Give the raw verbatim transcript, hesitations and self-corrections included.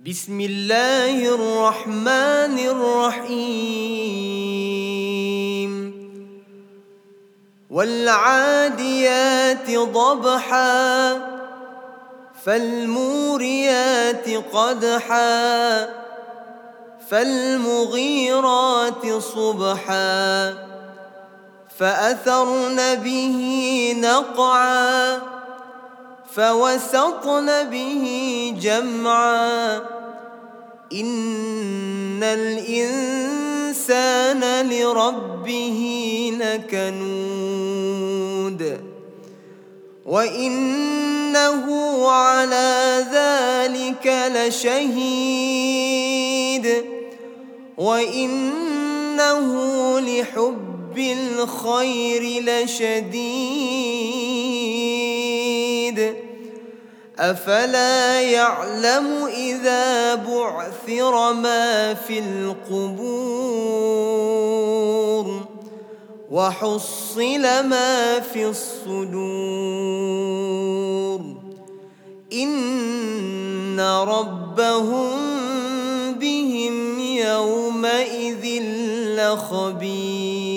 بسم الله الرحمن الرحيم والعاديات ضبحا فالموريات قدحا فالمغيرات صبحا فأثرن به نقعا فوسطن به جمعا إن الإنسان لربه لكنود وإنه على ذلك لشهيد وإنه لحب الخير لشديد أفلا يعلم إذا بعثر ما في القبور وحصل ما في الصدور إن ربهم بهم يومئذ لخبير.